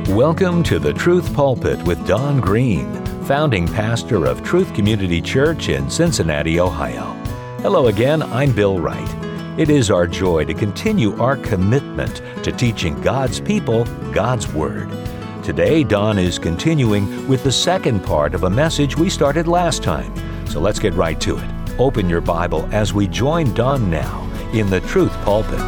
Welcome to the Truth Pulpit with Don Green, founding pastor of Truth Community Church in Cincinnati, Ohio. Hello again, I'm Bill Wright. It is our joy to continue our commitment to teaching God's people God's Word. Today, Don is continuing with the second part of a message we started last time. So let's get right to it. Open your Bible as we join Don now in the Truth Pulpit.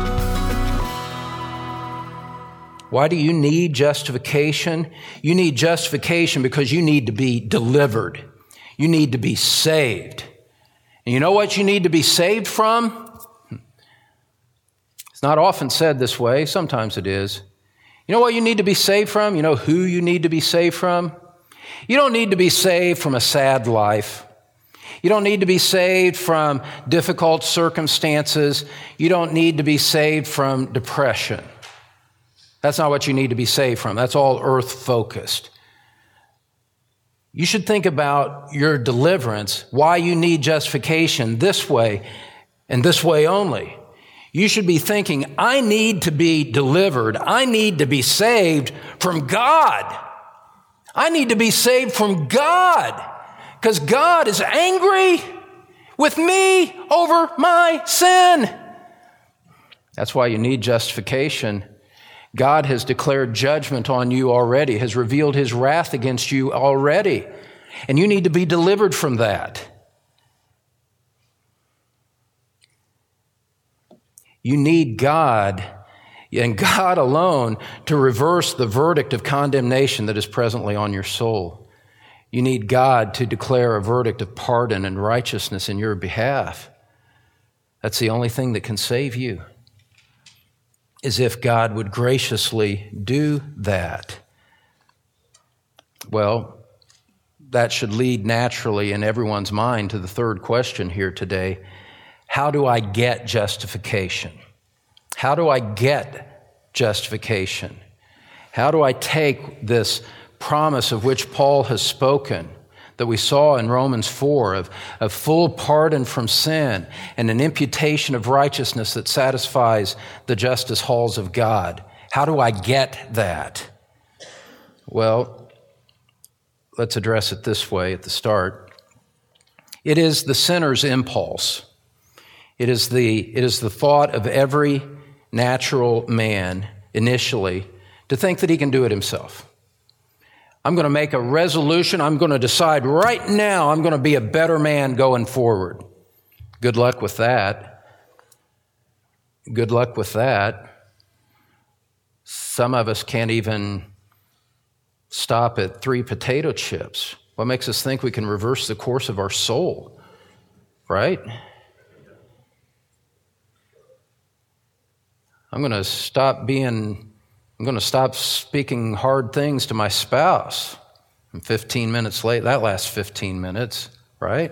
Why do you need justification? You need justification because you need to be delivered. You need to be saved. And you know what you need to be saved from? It's not often said this way. Sometimes it is. You know what you need to be saved from? You know who you need to be saved from? You don't need to be saved from a sad life. You don't need to be saved from difficult circumstances. You don't need to be saved from depression. That's not what you need to be saved from. That's all earth-focused. You should think about your deliverance, why you need justification this way and this way only. You should be thinking, I need to be delivered. I need to be saved from God. I need to be saved from God because God is angry with me over my sin. That's why you need justification. God has declared judgment on you already, has revealed his wrath against you already, and you need to be delivered from that. You need God and God alone to reverse the verdict of condemnation that is presently on your soul. You need God to declare a verdict of pardon and righteousness in your behalf. That's the only thing that can save you. As if God would graciously do that. Well, that should lead naturally in everyone's mind to the third question here today. How do I get justification? How do I get justification? How do I take this promise of which Paul has spoken that we saw in Romans 4 of full pardon from sin and an imputation of righteousness that satisfies the justice halls of God. How do I get that? Well, let's address it this way at the start. It is the sinner's impulse. It is the thought of every natural man initially to think that he can do it himself. I'm going to make a resolution. I'm going to decide right now I'm going to be a better man going forward. Good luck with that. Good luck with that. Some of us can't even stop at 3 potato chips. What makes us think we can reverse the course of our soul? Right? I'm going to stop speaking hard things to my spouse. I'm 15 minutes late. That lasts 15 minutes, right?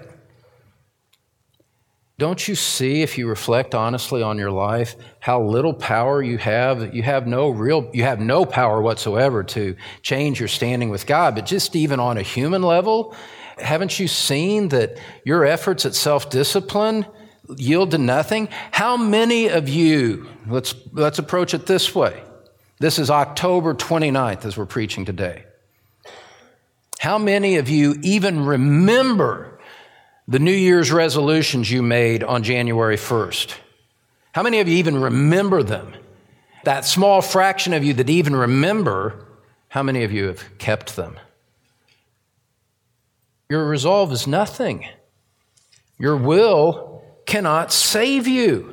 Don't you see, if you reflect honestly on your life, how little power you have? You have no power whatsoever to change your standing with God. But just even on a human level, haven't you seen that your efforts at self-discipline yield to nothing? How many of you, let's approach it this way. This is October 29th as we're preaching today. How many of you even remember the New Year's resolutions you made on January 1st? How many of you even remember them? That small fraction of you that even remember, how many of you have kept them? Your resolve is nothing. Your will cannot save you.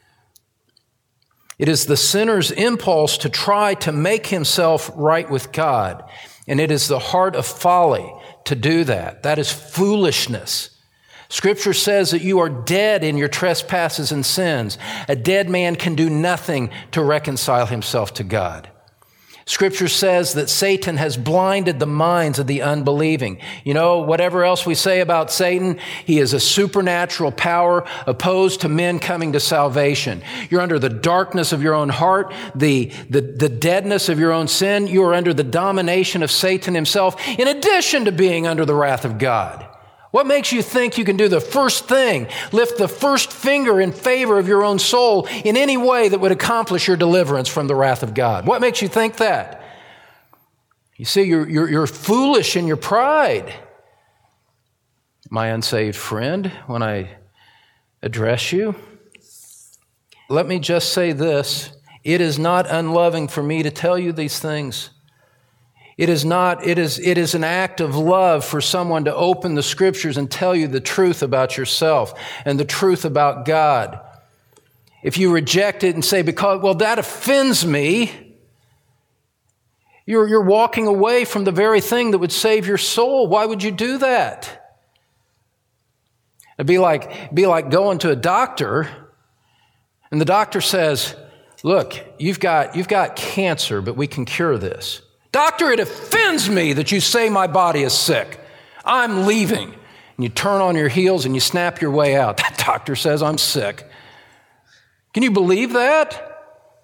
It is the sinner's impulse to try to make himself right with God. And it is the heart of folly to do that. That is foolishness. Scripture says that you are dead in your trespasses and sins. A dead man can do nothing to reconcile himself to God. Scripture says that Satan has blinded the minds of the unbelieving. You know, whatever else we say about Satan, he is a supernatural power opposed to men coming to salvation. You're under the darkness of your own heart, the deadness of your own sin. You are under the domination of Satan himself, in addition to being under the wrath of God. What makes you think you can do the first thing, lift the first finger in favor of your own soul in any way that would accomplish your deliverance from the wrath of God? What makes you think that? You see, you're foolish in your pride. My unsaved friend, when I address you, let me just say this. It is not unloving for me to tell you these things. It is an act of love for someone to open the Scriptures and tell you the truth about yourself and the truth about God. If you reject it and say, well, that offends me, you're walking away from the very thing that would save your soul. Why would you do that? It'd be like going to a doctor and the doctor says, look, you've got cancer, but we can cure this. Doctor, it offends me that you say my body is sick. I'm leaving. And you turn on your heels and you snap your way out. That doctor says I'm sick. Can you believe that?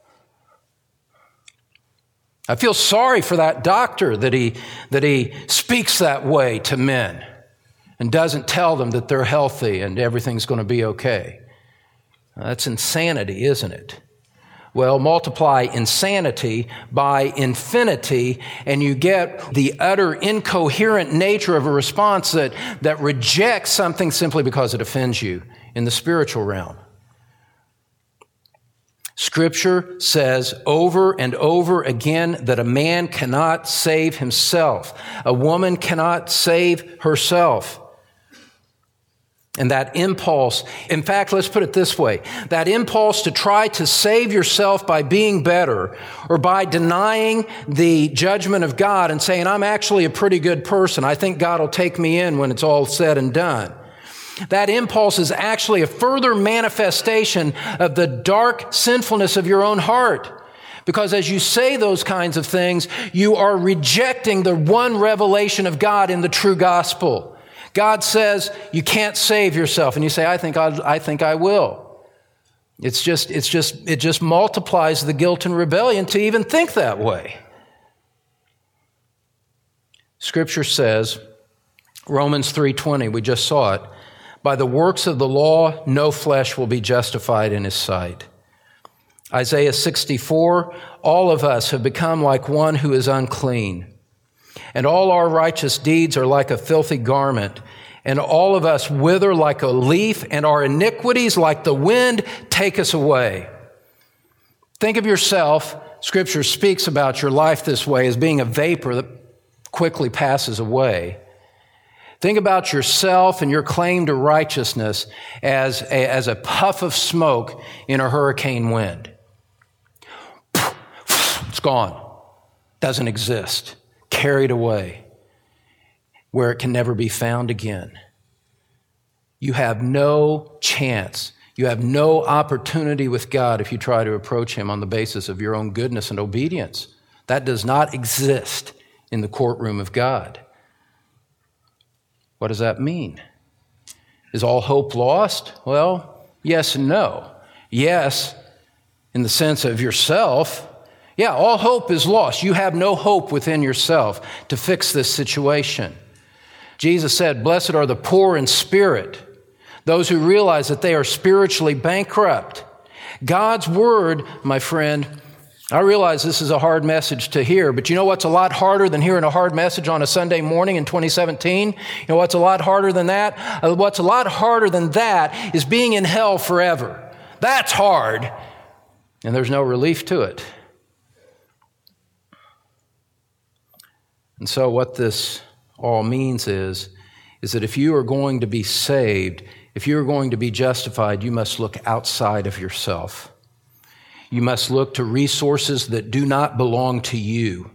I feel sorry for that doctor that he speaks that way to men and doesn't tell them that they're healthy and everything's going to be okay. That's insanity, isn't it? Well, multiply insanity by infinity, and you get the utter incoherent nature of a response that rejects something simply because it offends you in the spiritual realm. Scripture says over and over again that a man cannot save himself. A woman cannot save herself. And that impulse, in fact, let's put it this way, that impulse to try to save yourself by being better or by denying the judgment of God and saying, I'm actually a pretty good person. I think God will take me in when it's all said and done. That impulse is actually a further manifestation of the dark sinfulness of your own heart. Because as you say those kinds of things, you are rejecting the one revelation of God in the true gospel. God says you can't save yourself, and you say, I think I will. It just multiplies the guilt and rebellion to even think that way. Scripture says, Romans 3:20, we just saw it, by the works of the law, no flesh will be justified in his sight. Isaiah 64, all of us have become like one who is unclean. And all our righteous deeds are like a filthy garment, and all of us wither like a leaf, and our iniquities like the wind take us away. Think of yourself, Scripture speaks about your life this way as being a vapor that quickly passes away. Think about yourself and your claim to righteousness as a puff of smoke in a hurricane wind. It's gone. Doesn't exist. Carried away where it can never be found again. You have no chance. You have no opportunity with God if you try to approach Him on the basis of your own goodness and obedience. That does not exist in the courtroom of God. What does that mean? Is all hope lost? Well, yes and no. Yes, in the sense of yourself. Yeah, all hope is lost. You have no hope within yourself to fix this situation. Jesus said, blessed are the poor in spirit, those who realize that they are spiritually bankrupt. God's word, my friend, I realize this is a hard message to hear, but you know what's a lot harder than hearing a hard message on a Sunday morning in 2017? You know what's a lot harder than that? What's a lot harder than that is being in hell forever. That's hard, and there's no relief to it. And so what this all means is that if you are going to be saved, if you are going to be justified, you must look outside of yourself. You must look to resources that do not belong to you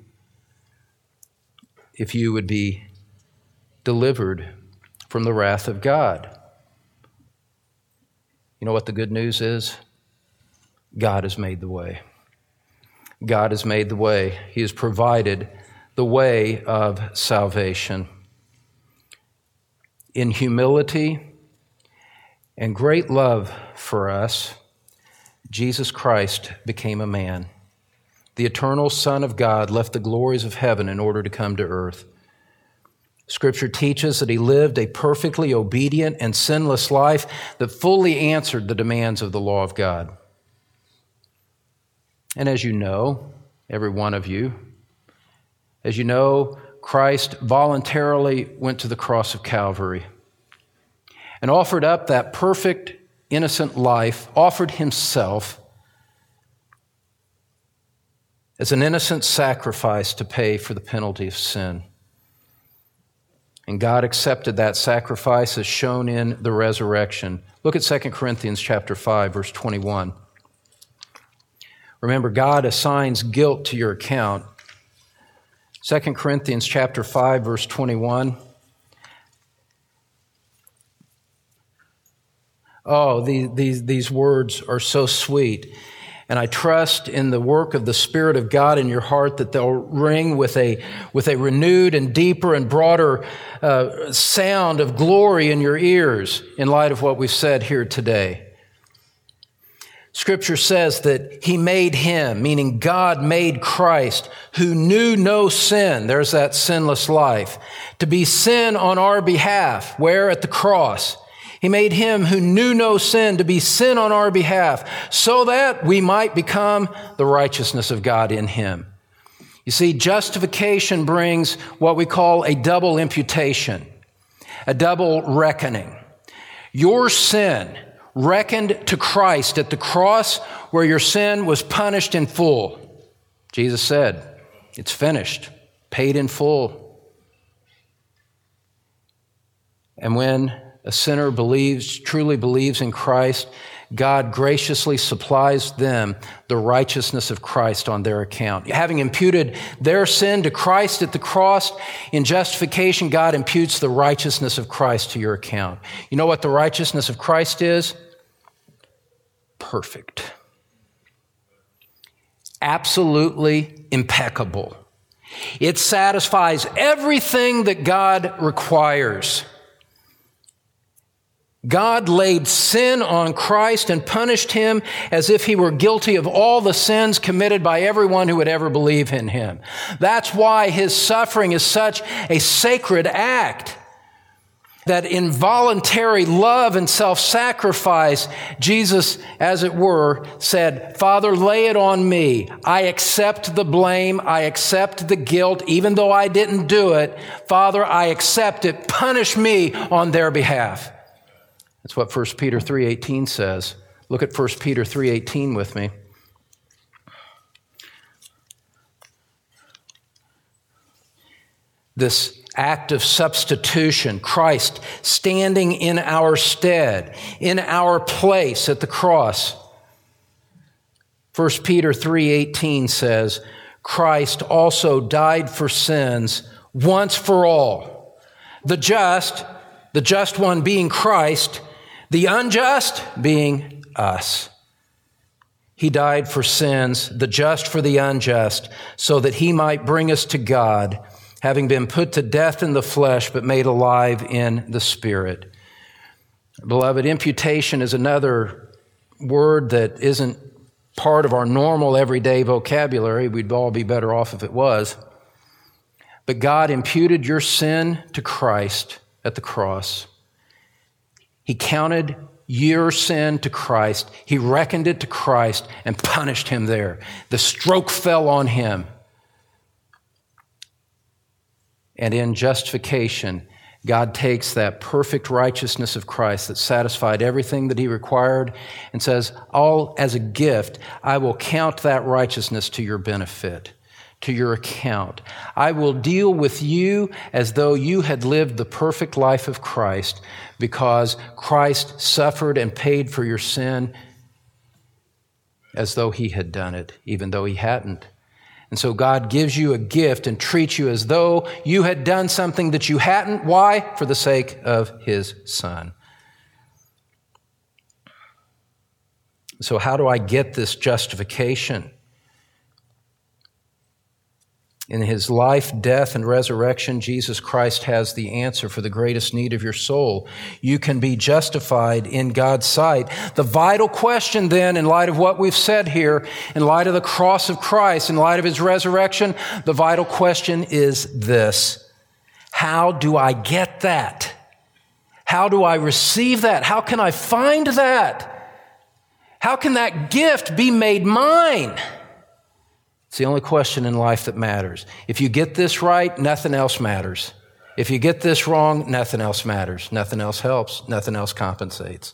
if you would be delivered from the wrath of God. You know what the good news is? God has made the way. God has made the way. He has provided the way of salvation. In humility and great love for us, Jesus Christ became a man. The eternal Son of God left the glories of heaven in order to come to earth. Scripture teaches that he lived a perfectly obedient and sinless life that fully answered the demands of the law of God. And as you know, every one of you, As you know, Christ voluntarily went to the cross of Calvary and offered up that perfect, innocent life, offered himself as an innocent sacrifice to pay for the penalty of sin. And God accepted that sacrifice as shown in the resurrection. Look at 2 Corinthians chapter 5, verse 21. Remember, God assigns guilt to your account. 2 Corinthians chapter 5, verse 21. Oh, these words are so sweet. And I trust in the work of the Spirit of God in your heart that they'll ring with a renewed and deeper and broader sound of glory in your ears in light of what we've said here today. Scripture says that He made Him, meaning God made Christ, who knew no sin, there's that sinless life, to be sin on our behalf. Where? At the cross. He made Him who knew no sin to be sin on our behalf, so that we might become the righteousness of God in Him. You see, justification brings what we call a double imputation, a double reckoning. Your sin reckoned to Christ at the cross, where your sin was punished in full. Jesus said, "It's finished," paid in full. And when a sinner truly believes in Christ, God graciously supplies them the righteousness of Christ on their account. Having imputed their sin to Christ at the cross, in justification, God imputes the righteousness of Christ to your account. You know what the righteousness of Christ is? Perfect. Absolutely impeccable. It satisfies everything that God requires. God laid sin on Christ and punished Him as if He were guilty of all the sins committed by everyone who would ever believe in Him. That's why His suffering is such a sacred act. That involuntary love and self-sacrifice, Jesus, as it were, said, "Father, lay it on me. I accept the blame. I accept the guilt. Even though I didn't do it, Father, I accept it. Punish me on their behalf." That's what 1 Peter 3:18 says. Look at 1 Peter 3:18 with me. This act of substitution, Christ standing in our stead, in our place at the cross. 1 Peter 3:18 says, "Christ also died for sins once for all. The just one being Christ, the unjust being us. He died for sins, the just for the unjust, so that He might bring us to God, having been put to death in the flesh, but made alive in the Spirit." Beloved, imputation is another word that isn't part of our normal everyday vocabulary. We'd all be better off if it was. But God imputed your sin to Christ at the cross. He counted your sin to Christ. He reckoned it to Christ and punished Him there. The stroke fell on Him. And in justification, God takes that perfect righteousness of Christ that satisfied everything that He required and says, "All as a gift, I will count that righteousness to your benefit, to your account. I will deal with you as though you had lived the perfect life of Christ, because Christ suffered and paid for your sin as though He had done it, even though He hadn't." And so God gives you a gift and treats you as though you had done something that you hadn't. Why? For the sake of His Son. So how do I get this justification? In His life, death, and resurrection, Jesus Christ has the answer for the greatest need of your soul. You can be justified in God's sight. The vital question then, in light of what we've said here, in light of the cross of Christ, in light of His resurrection, the vital question is this: how do I get that? How do I receive that? How can I find that? How can that gift be made mine? It's the only question in life that matters. If you get this right, nothing else matters. If you get this wrong, nothing else matters. Nothing else helps. Nothing else compensates.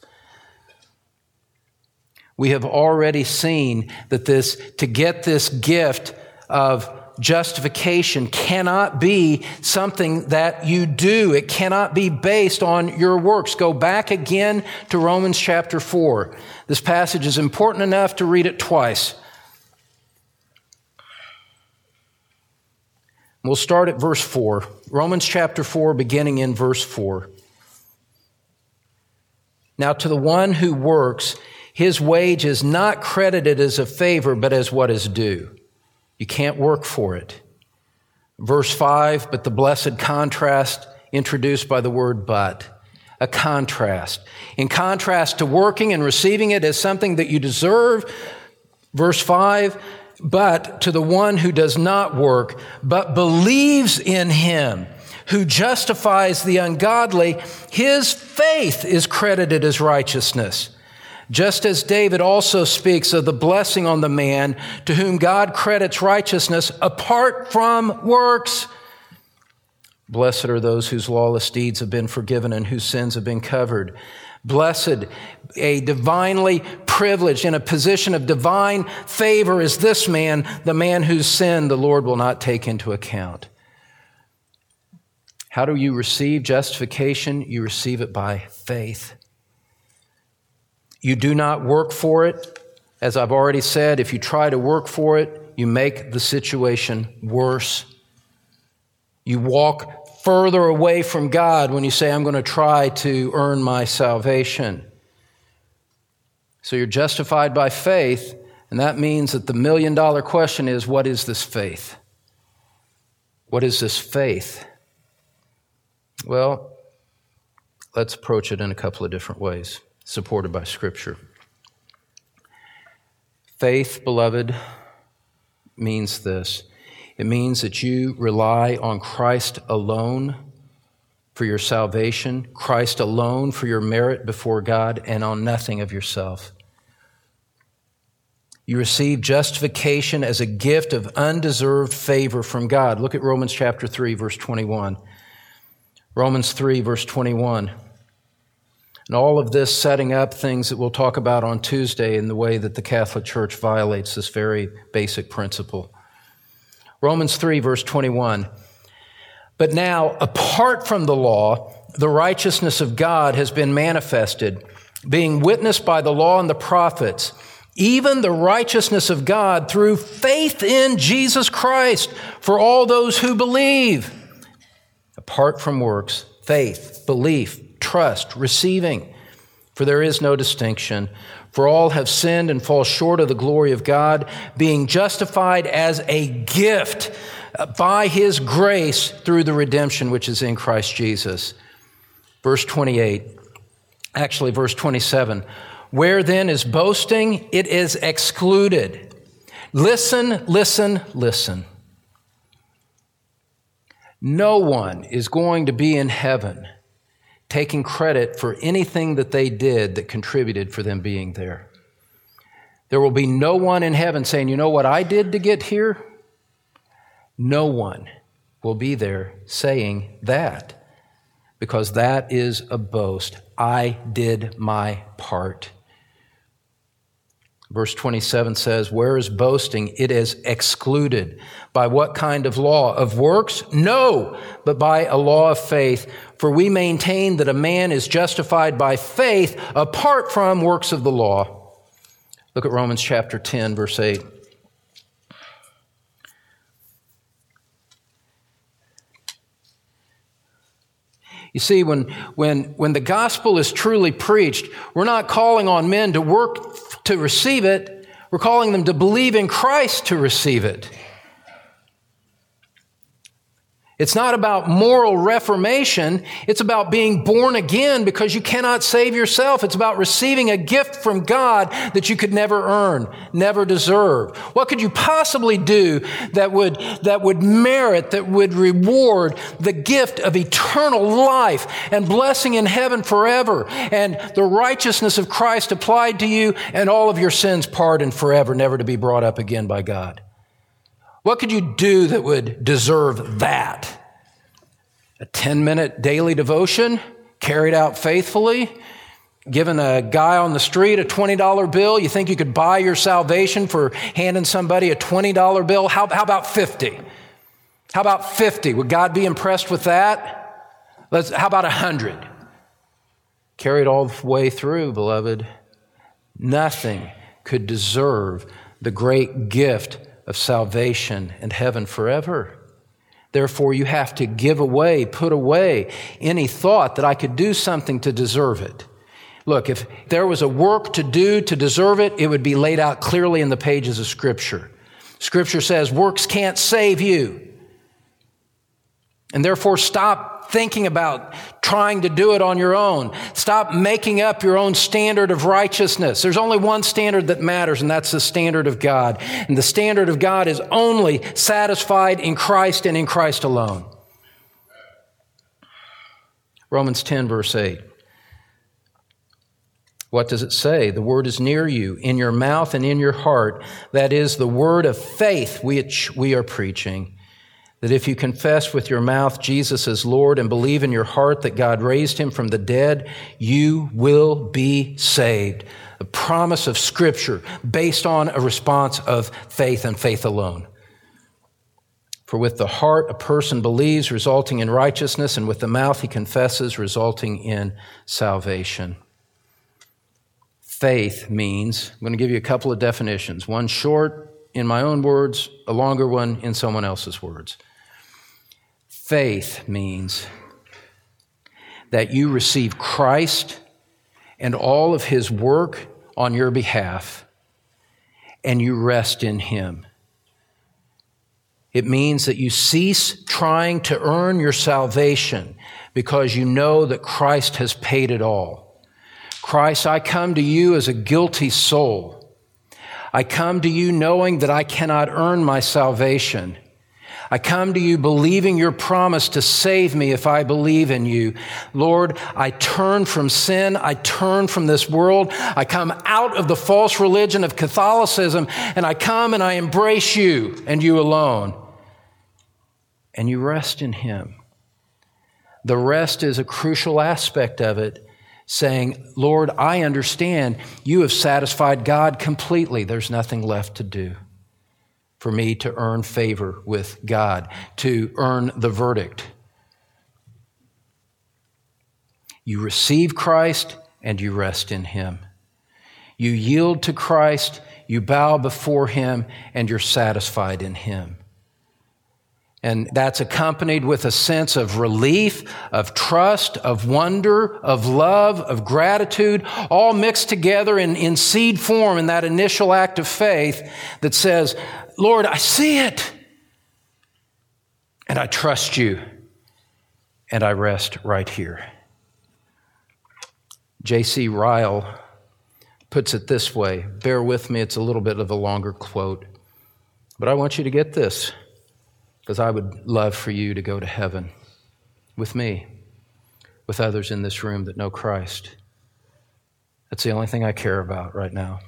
We have already seen that to get this gift of justification cannot be something that you do. It cannot be based on your works. Go back again to Romans chapter 4. This passage is important enough to read it twice. We'll start at verse 4. Romans chapter 4, beginning in verse 4. Now to the one who works, his wage is not credited as a favor, but as what is due. You can't work for it. Verse 5, but the blessed contrast introduced by the word but. A contrast. In contrast to working and receiving it as something that you deserve, verse 5, but to the one who does not work, but believes in him who justifies the ungodly, his faith is credited as righteousness. Just as David also speaks of the blessing on the man to whom God credits righteousness apart from works. Blessed are those whose lawless deeds have been forgiven and whose sins have been covered. Blessed, a divinely privileged, in a position of divine favor is this man, the man whose sin the Lord will not take into account. How do you receive justification? You receive it by faith. You do not work for it. As I've already said, if you try to work for it, you make the situation worse. You walk further away from God when you say, I'm going to try to earn my salvation. So you're justified by faith, and that means that the million-dollar question is, what is this faith? What is this faith? Well, let's approach it in a couple of different ways, supported by Scripture. Faith, beloved, means this. It means that you rely on Christ alone for your salvation, Christ alone for your merit before God, and on nothing of yourself. You receive justification as a gift of undeserved favor from God. Look at Romans chapter 3, verse 21. Romans 3, verse 21. And all of this setting up things that we'll talk about on Tuesday in the way that the Catholic Church violates this very basic principle. Romans 3, verse 21. But now, apart from the law, the righteousness of God has been manifested, being witnessed by the law and the prophets, even the righteousness of God through faith in Jesus Christ for all those who believe. Apart from works, faith, belief, trust, receiving. For there is no distinction. For all have sinned and fall short of the glory of God, being justified as a gift by His grace through the redemption which is in Christ Jesus. Verse 28, actually verse 27. Where then is boasting? It is excluded. Listen, listen, listen. No one is going to be in heaven taking credit for anything that they did that contributed for them being there. There will be no one in heaven saying, you know what I did to get here? No one will be there saying that, because that is a boast. I did my part. Verse 27 says, where is boasting? It is excluded. By what kind of law? Of works? No, but by a law of faith. For we maintain that a man is justified by faith apart from works of the law. Look at Romans chapter 10, verse 8. You see, when the gospel is truly preached, we're not calling on men to work to receive it. We're calling them to believe in Christ to receive it. It's not about moral reformation. It's about being born again, because you cannot save yourself. It's about receiving a gift from God that you could never earn, never deserve. What could you possibly do that would merit, that would reward the gift of eternal life and blessing in heaven forever, and the righteousness of Christ applied to you, and all of your sins pardoned forever, never to be brought up again by God? What could you do that would deserve that? A 10-minute daily devotion carried out faithfully? Giving a guy on the street a $20 bill? You think you could buy your salvation for handing somebody a $20 bill? How about 50? How about 50? Would God be impressed with that? How about 100? Carry it all the way through, beloved. Nothing could deserve the great gift of salvation and heaven forever. Therefore, you have to give away, put away any thought that I could do something to deserve it. Look, if there was a work to do to deserve it, it would be laid out clearly in the pages of Scripture. Scripture says works can't save you. And therefore, stop thinking about trying to do it on your own. Stop making up your own standard of righteousness. There's only one standard that matters, and that's the standard of God. And the standard of God is only satisfied in Christ and in Christ alone. Romans 10, verse 8. What does it say? The word is near you, in your mouth and in your heart. That is the word of faith which we are preaching. That if you confess with your mouth Jesus is Lord and believe in your heart that God raised him from the dead, you will be saved. A promise of Scripture based on a response of faith and faith alone. For with the heart a person believes, resulting in righteousness, and with the mouth he confesses, resulting in salvation. Faith means, I'm going to give you a couple of definitions. One short in my own words, a longer one in someone else's words. Faith means that you receive Christ and all of his work on your behalf, and you rest in him. It means that you cease trying to earn your salvation because you know that Christ has paid it all. Christ, I come to you as a guilty soul. I come to you knowing that I cannot earn my salvation. I come to you believing your promise to save me if I believe in you. Lord, I turn from sin. I turn from this world. I come out of the false religion of Catholicism, and I come and I embrace you and you alone. And you rest in him. The rest is a crucial aspect of it. Saying, Lord, I understand you have satisfied God completely. There's nothing left to do for me to earn favor with God, to earn the verdict. You receive Christ and you rest in him. You yield to Christ, you bow before him, and you're satisfied in him. And that's accompanied with a sense of relief, of trust, of wonder, of love, of gratitude, all mixed together in seed form in that initial act of faith that says, Lord, I see it, and I trust you, and I rest right here. J.C. Ryle puts it this way. Bear with me, it's a little bit of a longer quote, but I want you to get this. Because I would love for you to go to heaven with me, with others in this room that know Christ. That's the only thing I care about right now.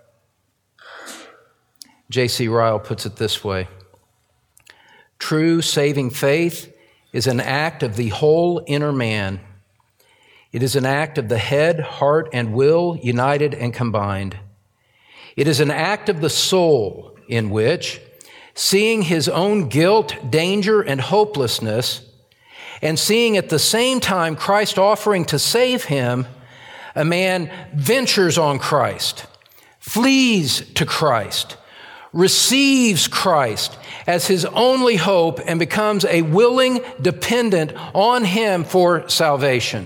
J.C. Ryle puts it this way. True saving faith is an act of the whole inner man. It is an act of the head, heart, and will united and combined. It is an act of the soul in which, seeing his own guilt, danger, and hopelessness, and seeing at the same time Christ offering to save him, a man ventures on Christ, flees to Christ, receives Christ as his only hope, and becomes a willing dependent on him for salvation.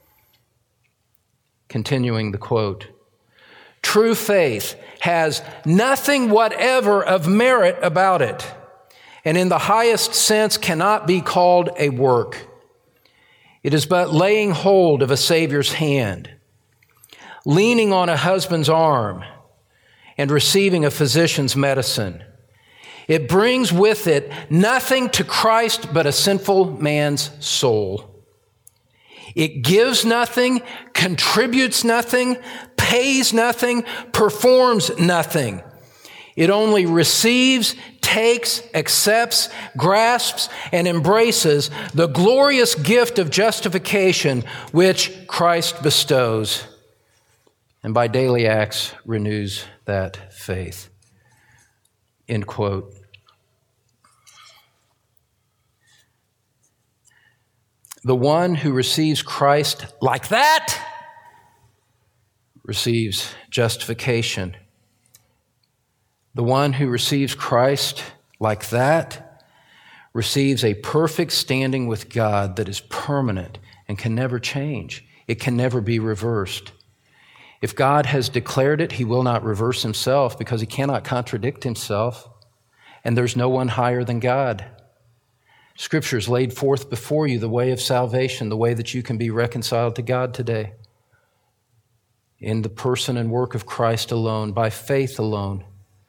Continuing the quote, true faith has nothing whatever of merit about it, and in the highest sense cannot be called a work. It is but laying hold of a Savior's hand, leaning on a husband's arm, and receiving a physician's medicine. It brings with it nothing to Christ but a sinful man's soul. It gives nothing, contributes nothing, pays nothing, performs nothing. It only receives, takes, accepts, grasps, and embraces the glorious gift of justification which Christ bestows, and by daily acts renews that faith. End quote. The one who receives Christ like that receives justification. The one who receives Christ like that receives a perfect standing with God that is permanent and can never change. It can never be reversed. If God has declared it, he will not reverse himself because he cannot contradict himself, and there's no one higher than God. Scripture's laid forth before you the way of salvation, the way that you can be reconciled to God today. In the person and work of Christ alone, by faith alone.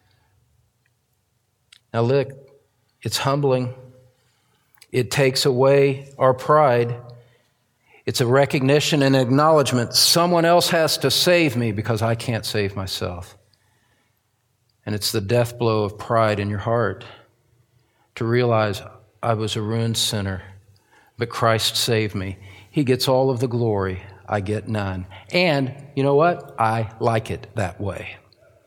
Now look, it's humbling. It takes away our pride. It's a recognition and acknowledgement. Someone else has to save me because I can't save myself. And it's the death blow of pride in your heart to realize I was a ruined sinner, but Christ saved me. He gets all of the glory. I get none. And you know what? I like it that way.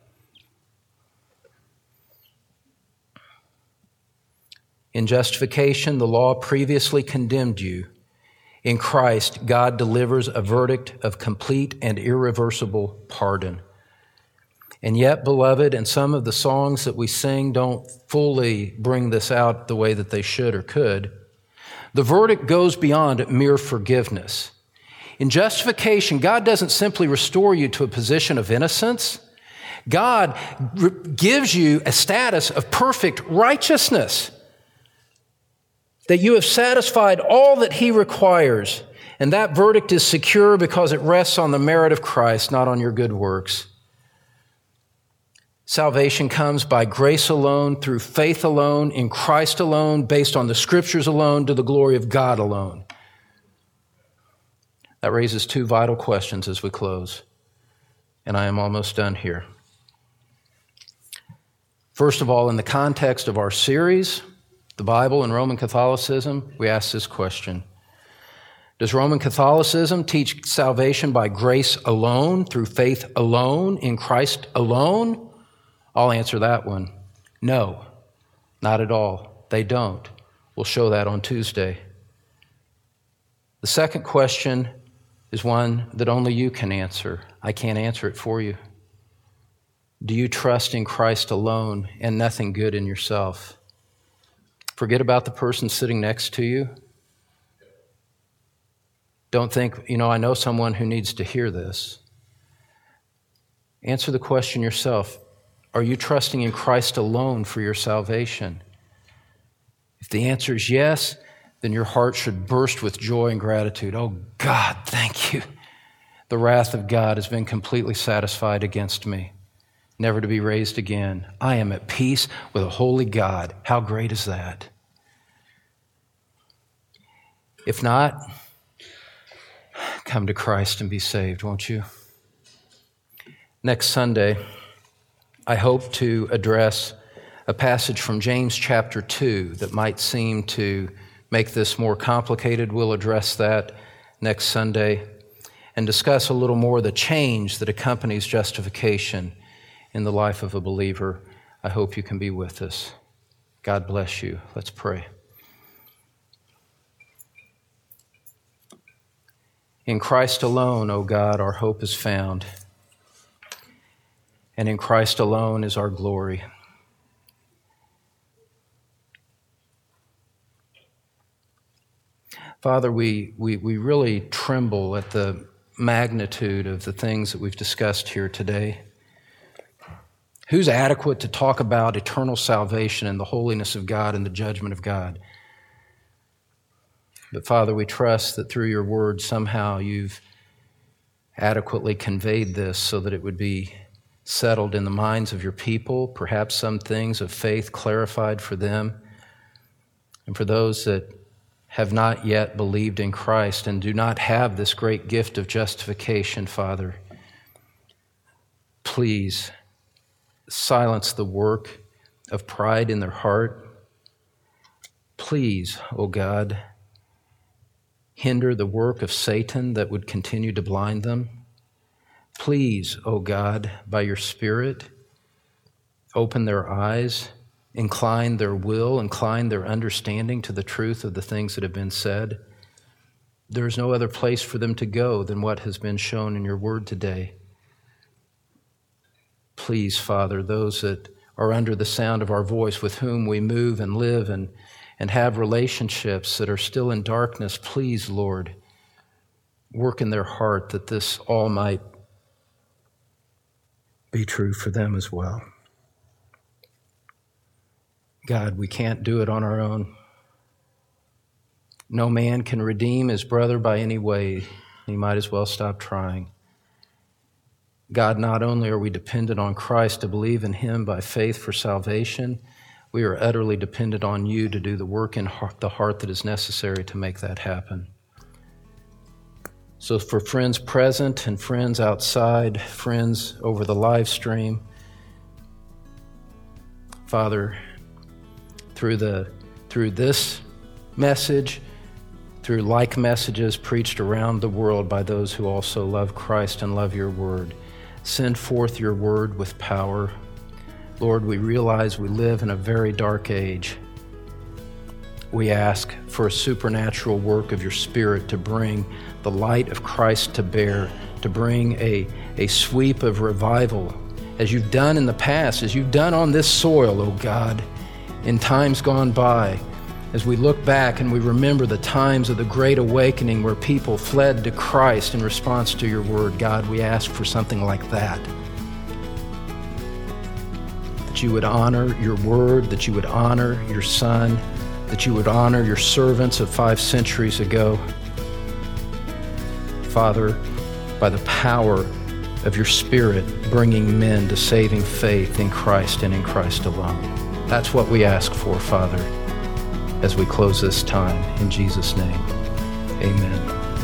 In justification, the law previously condemned you. In Christ, God delivers a verdict of complete and irreversible pardon. And yet, beloved, and some of the songs that we sing don't fully bring this out the way that they should or could, the verdict goes beyond mere forgiveness. In justification, God doesn't simply restore you to a position of innocence. God gives you a status of perfect righteousness, that you have satisfied all that he requires. And that verdict is secure because it rests on the merit of Christ, not on your good works. Salvation comes by grace alone, through faith alone, in Christ alone, based on the Scriptures alone, to the glory of God alone. That raises two vital questions as we close, and I am almost done here. First of all, in the context of our series, the Bible and Roman Catholicism, we ask this question. Does Roman Catholicism teach salvation by grace alone, through faith alone, in Christ alone? I'll answer that one. No, not at all. They don't. We'll show that on Tuesday. The second question is one that only you can answer. I can't answer it for you. Do you trust in Christ alone and nothing good in yourself? Forget about the person sitting next to you. Don't think, I know someone who needs to hear this. Answer the question yourself. Are you trusting in Christ alone for your salvation? If the answer is yes, then your heart should burst with joy and gratitude. Oh God, thank you. The wrath of God has been completely satisfied against me, never to be raised again. I am at peace with a holy God. How great is that? If not, come to Christ and be saved, won't you? Next Sunday, I hope to address a passage from James chapter 2 that might seem to make this more complicated. We'll address that next Sunday and discuss a little more the change that accompanies justification in the life of a believer. I hope you can be with us. God bless you. Let's pray. In Christ alone, O God, our hope is found. And in Christ alone is our glory. Father, we really tremble at the magnitude of the things that we've discussed here today. Who's adequate to talk about eternal salvation and the holiness of God and the judgment of God? But Father, we trust that through your word somehow you've adequately conveyed this so that it would be settled in the minds of your people, perhaps some things of faith clarified for them. And for those that have not yet believed in Christ and do not have this great gift of justification, Father, please silence the work of pride in their heart. Please, O God, hinder the work of Satan that would continue to blind them. Please, O God, by your Spirit, open their eyes, incline their will, incline their understanding to the truth of the things that have been said. There is no other place for them to go than what has been shown in your word today. Please, Father, those that are under the sound of our voice, with whom we move and live and have relationships that are still in darkness, please, Lord, work in their heart that this all might be true for them as well. God, we can't do it on our own. No man can redeem his brother by any way. He might as well stop trying. God, not only are we dependent on Christ to believe in him by faith for salvation, we are utterly dependent on you to do the work in the heart that is necessary to make that happen. So for friends present and friends outside, friends over the live stream, Father, through this message, through like messages preached around the world by those who also love Christ and love your word, send forth your word with power. Lord, we realize we live in a very dark age. We ask for a supernatural work of your Spirit to bring the light of Christ to bear, to bring a sweep of revival, as you've done in the past, as you've done on this soil, O God, in times gone by. As we look back and we remember the times of the Great Awakening where people fled to Christ in response to your word, God, we ask for something like that. That you would honor your word, that you would honor your Son, that you would honor your servants of 5 centuries ago. Father, by the power of your Spirit, bringing men to saving faith in Christ and in Christ alone. That's what we ask for, Father, as we close this time. In Jesus' name, amen.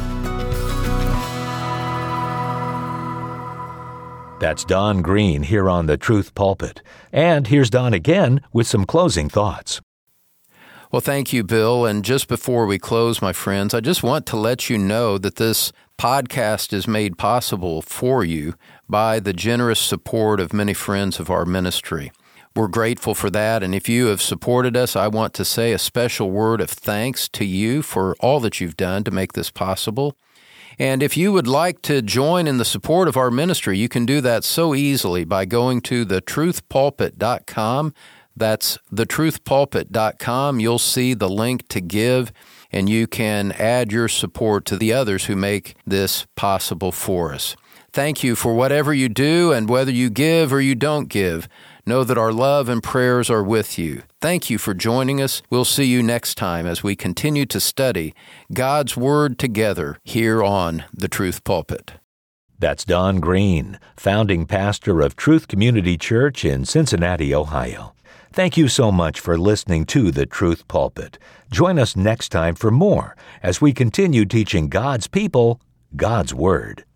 That's Don Green here on the Truth Pulpit. And here's Don again with some closing thoughts. Well, thank you, Bill. And just before we close, my friends, I just want to let you know that this podcast is made possible for you by the generous support of many friends of our ministry. We're grateful for that, and if you have supported us, I want to say a special word of thanks to you for all that you've done to make this possible. And if you would like to join in the support of our ministry, you can do that so easily by going to thetruthpulpit.com. That's thetruthpulpit.com. You'll see the link to give, and you can add your support to the others who make this possible for us. Thank you for whatever you do, and whether you give or you don't give, know that our love and prayers are with you. Thank you for joining us. We'll see you next time as we continue to study God's Word together here on The Truth Pulpit. That's Don Green, founding pastor of Truth Community Church in Cincinnati, Ohio. Thank you so much for listening to The Truth Pulpit. Join us next time for more as we continue teaching God's people God's Word.